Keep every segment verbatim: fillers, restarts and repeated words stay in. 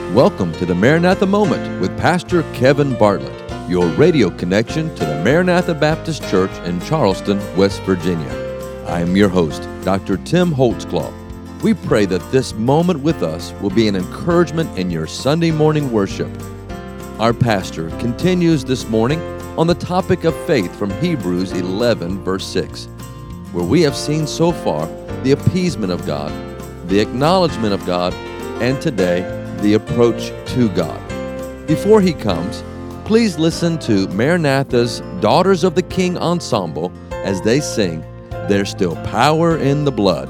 Welcome to the Maranatha Moment with Pastor Kevin Bartlett, your radio connection to the Maranatha Baptist Church in Charleston, West Virginia. I am your host, Doctor Tim Holtzclaw. We pray that this moment with us will be an encouragement in your Sunday morning worship. Our pastor continues this morning on the topic of faith from Hebrews eleven, verse six, where we have seen so far the appeasement of God, the acknowledgement of God, and today, the approach to God. Before he comes, please listen to Maranatha's Daughters of the King Ensemble as they sing, "There's Still Power in the Blood."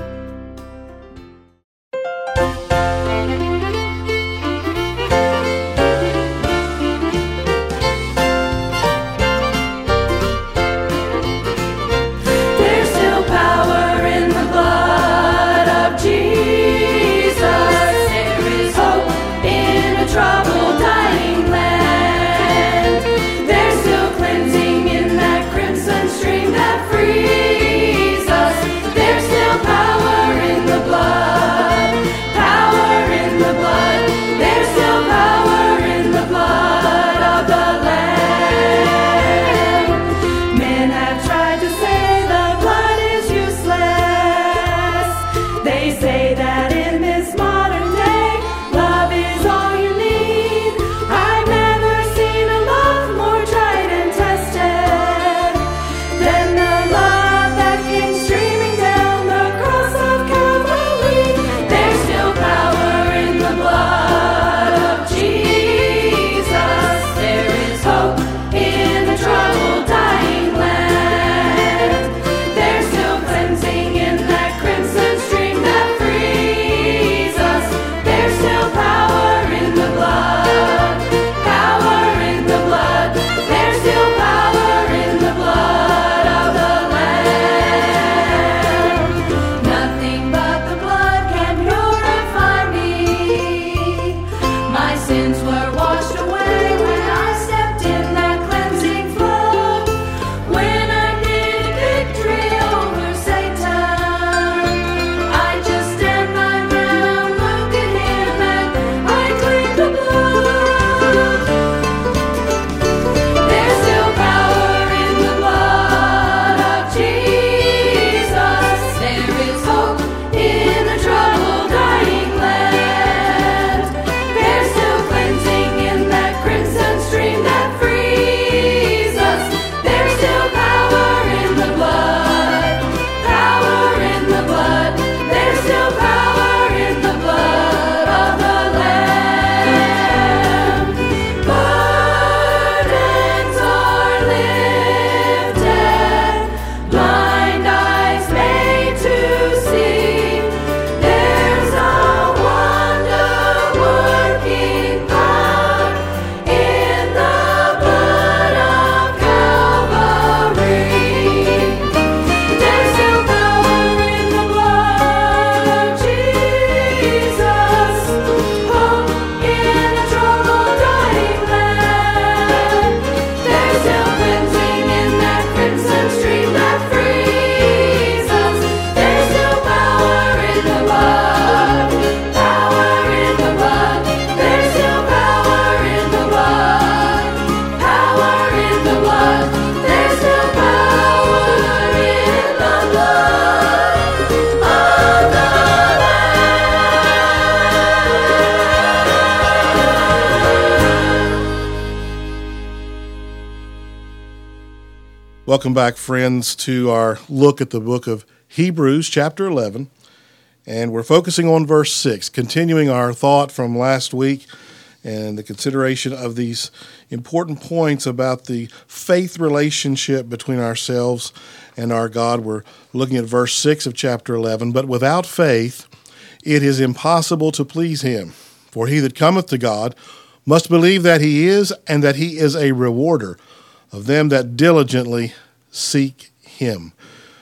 Welcome back, friends, to our look at the book of Hebrews, chapter eleven, and we're focusing on verse six, continuing our thought from last week and the consideration of these important points about the faith relationship between ourselves and our God. We're looking at verse six of chapter eleven, "But without faith it is impossible to please him. For he that cometh to God must believe that he is, and that he is a rewarder of them that diligently seek him."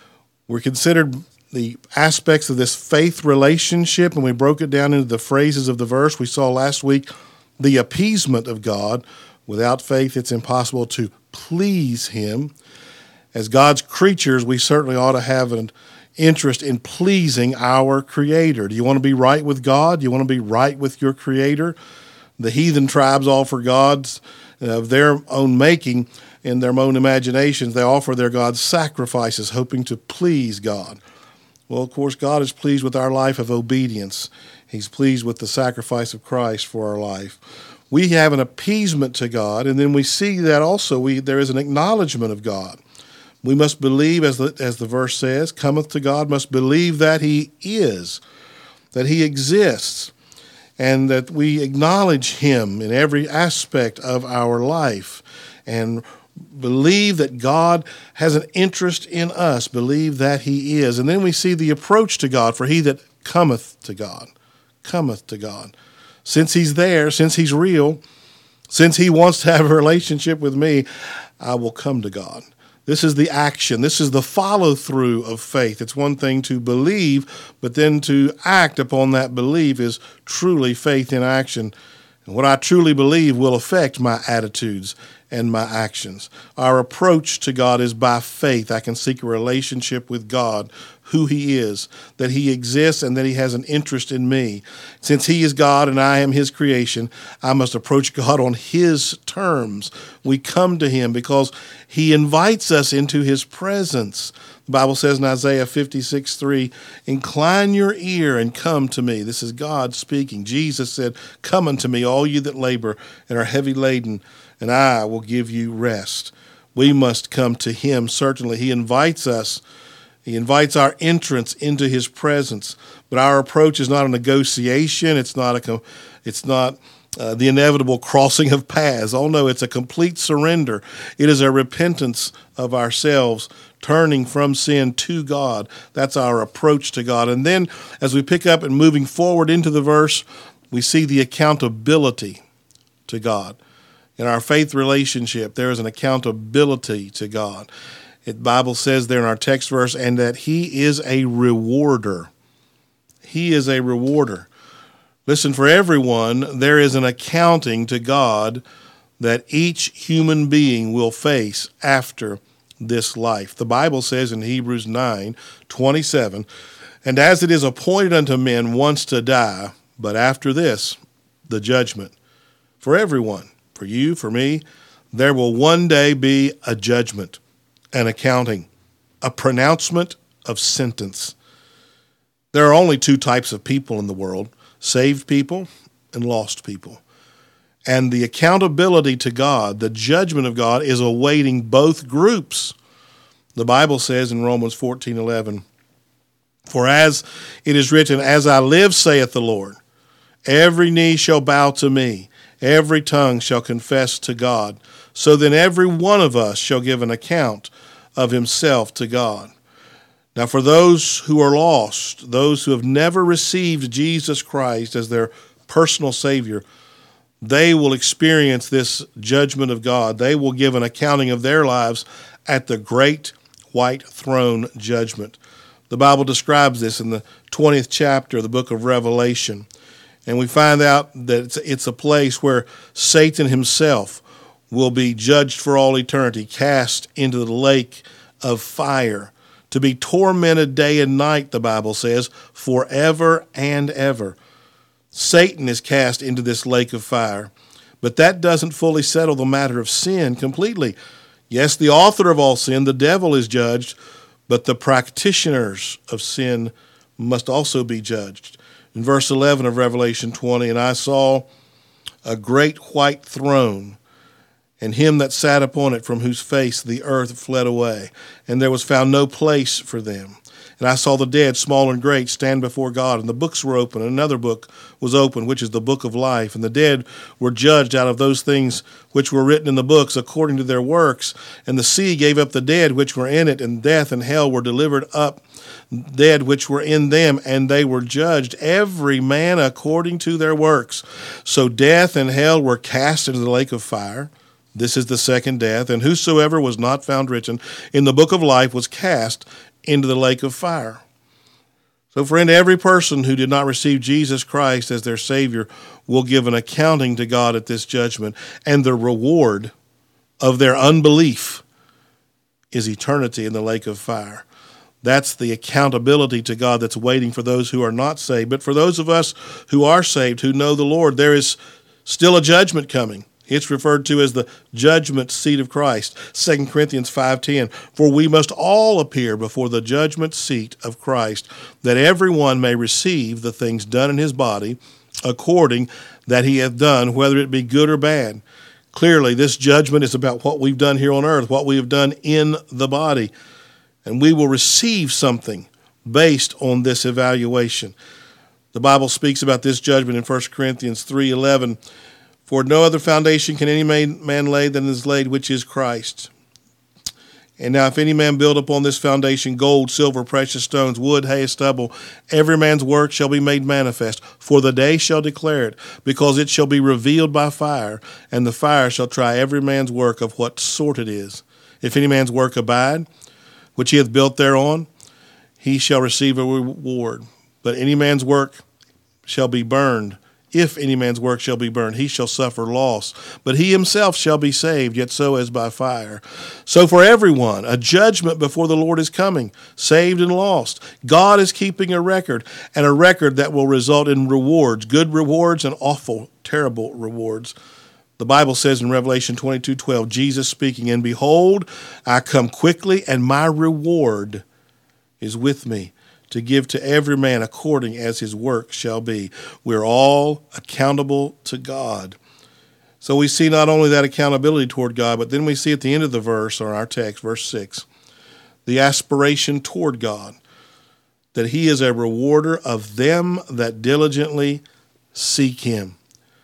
We considered the aspects of this faith relationship, and we broke it down into the phrases of the verse. We saw last week the appeasement of God. Without faith, it's impossible to please him. As God's creatures, we certainly ought to have an interest in pleasing our Creator. Do you want to be right with God? Do you want to be right with your Creator? The heathen tribes offer gods of their own making, in their own imaginations. They offer their gods sacrifices, hoping to please God. Well, of course, God is pleased with our life of obedience. He's pleased with the sacrifice of Christ for our life. We have an appeasement to God, and then we see that also we there is an acknowledgement of God. We must believe, as the, as the verse says, cometh to God, must believe that he is, that he exists, and that we acknowledge him in every aspect of our life, and believe that God has an interest in us, believe that he is. And then we see the approach to God, for he that cometh to God, cometh to God. Since he's there, since he's real, since he wants to have a relationship with me, I will come to God. This is the action. This is the follow-through of faith. It's one thing to believe, but then to act upon that belief is truly faith in action. And what I truly believe will affect my attitudes and my actions. Our approach to God is by faith. I can seek a relationship with God, who he is, that he exists, and that he has an interest in me. Since he is God and I am his creation, I must approach God on his terms. We come to him because he invites us into his presence. The Bible says in Isaiah fifty-six three, incline your ear and come to me. This is God speaking. Jesus said, come unto me, all you that labor and are heavy laden, and I will give you rest. We must come to him. Certainly, he invites us. He invites our entrance into his presence. But our approach is not a negotiation. It's not a. It's not uh, the inevitable crossing of paths. Oh no, it's a complete surrender. It is a repentance of ourselves, turning from sin to God. That's our approach to God. And then, as we pick up and moving forward into the verse, we see the accountability to God. In our faith relationship, there is an accountability to God. The Bible says there in our text verse, and that he is a rewarder. He is a rewarder. Listen, for everyone, there is an accounting to God that each human being will face after this life. The Bible says in Hebrews nine twenty-seven, and as it is appointed unto men once to die, but after this, the judgment. For everyone, for you, for me, there will one day be a judgment, an accounting, a pronouncement of sentence. There are only two types of people in the world, saved people and lost people. And the accountability to God, the judgment of God, is awaiting both groups. The Bible says in Romans fourteen eleven, for as it is written, as I live, saith the Lord, every knee shall bow to me, every tongue shall confess to God. So then every one of us shall give an account of himself to God. Now for those who are lost, those who have never received Jesus Christ as their personal Savior, they will experience this judgment of God. They will give an accounting of their lives at the great white throne judgment. The Bible describes this in the twentieth chapter of the book of Revelation. And we find out that it's, it's a place where Satan himself will be judged for all eternity, cast into the lake of fire, to be tormented day and night, the Bible says, forever and ever. Satan is cast into this lake of fire, but that doesn't fully settle the matter of sin completely. Yes, the author of all sin, the devil, is judged, but the practitioners of sin must also be judged. In verse eleven of Revelation twenty, and I saw a great white throne, and him that sat upon it, from whose face the earth fled away, and there was found no place for them. And I saw the dead, small and great, stand before God, and the books were open, and another book was open, which is the book of life. And the dead were judged out of those things which were written in the books according to their works. And the sea gave up the dead which were in it, and death and hell were delivered up, dead which were in them, and they were judged, every man according to their works. So death and hell were cast into the lake of fire. This is the second death, and whosoever was not found written in the book of life was cast into the lake of fire. So, friend, every person who did not receive Jesus Christ as their Savior will give an accounting to God at this judgment, and the reward of their unbelief is eternity in the lake of fire. That's the accountability to God that's waiting for those who are not saved. But for those of us who are saved, who know the Lord, there is still a judgment coming. It's referred to as the judgment seat of Christ. Second Corinthians five ten, for we must all appear before the judgment seat of Christ, that everyone may receive the things done in his body according that he hath done, whether it be good or bad. Clearly, this judgment is about what we've done here on earth, what we have done in the body, and we will receive something based on this evaluation. The Bible speaks about this judgment in First Corinthians three eleven. For no other foundation can any man lay than is laid, which is Christ. And now if any man build upon this foundation gold, silver, precious stones, wood, hay, stubble, every man's work shall be made manifest. For the day shall declare it, because it shall be revealed by fire, and the fire shall try every man's work of what sort it is. If any man's work abide, which he hath built thereon, he shall receive a reward. But any man's work shall be burned. If any man's work shall be burned, he shall suffer loss. But he himself shall be saved, yet so as by fire. So for everyone, a judgment before the Lord is coming, saved and lost. God is keeping a record, and a record that will result in rewards, good rewards and awful, terrible rewards. The Bible says in Revelation twenty-two twelve, Jesus speaking, and behold, I come quickly, and my reward is with me, to give to every man according as his work shall be. We're all accountable to God. So we see not only that accountability toward God, but then we see at the end of the verse, or our text, verse six, the aspiration toward God, that he is a rewarder of them that diligently seek him.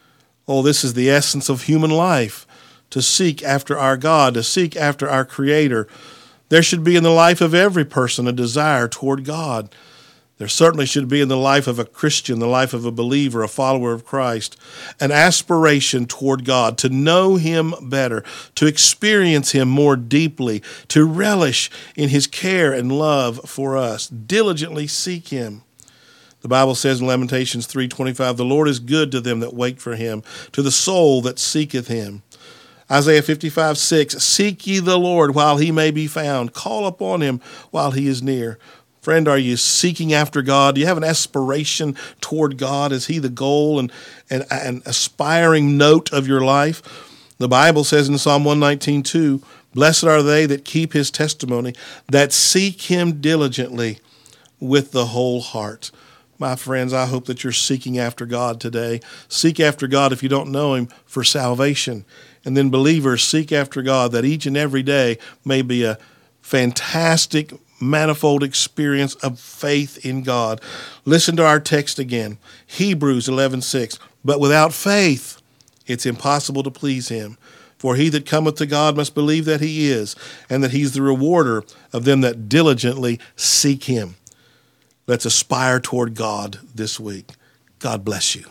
Oh, this is the essence of human life, to seek after our God, to seek after our Creator. There should be in the life of every person a desire toward God. There certainly should be in the life of a Christian, the life of a believer, a follower of Christ, an aspiration toward God, to know him better, to experience him more deeply, to relish in his care and love for us, diligently seek him. The Bible says in Lamentations three twenty-five, the Lord is good to them that wait for him, to the soul that seeketh him. Isaiah fifty-five six, seek ye the Lord while he may be found. Call upon him while he is near. Friend, are you seeking after God? Do you have an aspiration toward God? Is he the goal and an and aspiring note of your life? The Bible says in Psalm one nineteen two, blessed are they that keep his testimony, that seek him diligently with the whole heart. My friends, I hope that you're seeking after God today. Seek after God if you don't know him for salvation. And then believers, seek after God that each and every day may be a fantastic, manifold experience of faith in God. Listen to our text again, Hebrews eleven six. But without faith, it's impossible to please him. For he that cometh to God must believe that he is, and that he's the rewarder of them that diligently seek him. Let's aspire toward God this week. God bless you.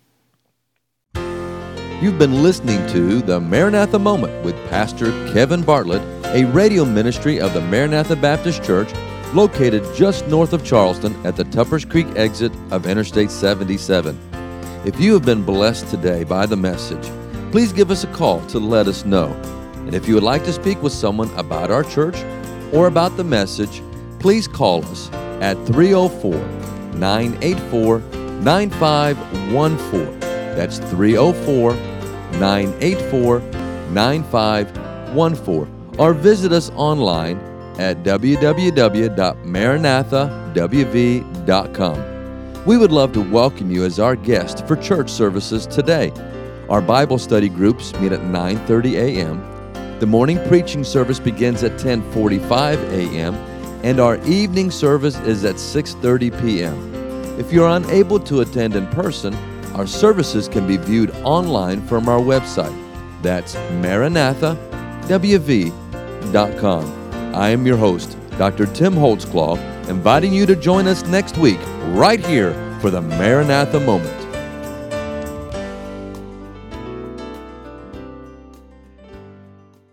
You've been listening to the Maranatha Moment with Pastor Kevin Bartlett, a radio ministry of the Maranatha Baptist Church located just north of Charleston at the Tuppers Creek exit of Interstate seventy-seven. If you have been blessed today by the message, please give us a call to let us know. And if you would like to speak with someone about our church or about the message, please call us at three oh four, nine eight four, nine five one four. That's three oh four, nine eight four, nine five one four. Or visit us online at w w w dot maranatha w v dot com. We would love to welcome you as our guest for church services today. Our Bible study groups meet at nine thirty a.m. The morning preaching service begins at ten forty-five a.m. and our evening service is at six thirty p.m. If you're unable to attend in person, our services can be viewed online from our website. That's maranatha w v dot com. I am your host, Doctor Tim Holtzclaw, inviting you to join us next week right here for the Maranatha Moment.